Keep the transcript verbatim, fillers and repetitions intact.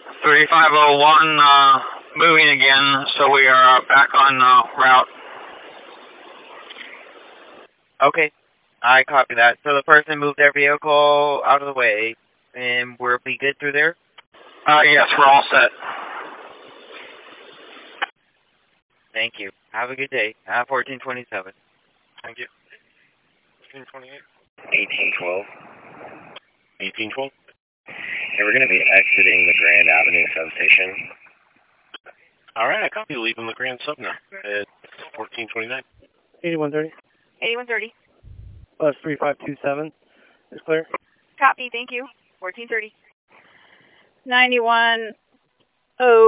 thirty-five oh one, uh, moving again, so we are uh, back on uh, route. Okay, I copy that. So the person moved their vehicle out of the way, and we'll be good through there? Uh, yes, we're all set. Thank you. Have a good day. Have fourteen twenty-seven. Thank you. fourteen twenty-eight. eighteen twelve. eighteen twelve. And we're going to be exiting the Grand Avenue substation. All right, I copy. Leaving the Grand Sub now at fourteen twenty-nine. eighty-one thirty. eighty-one thirty. Bus three five two seven is clear. Copy, thank you. fourteen thirty. ninety-one oh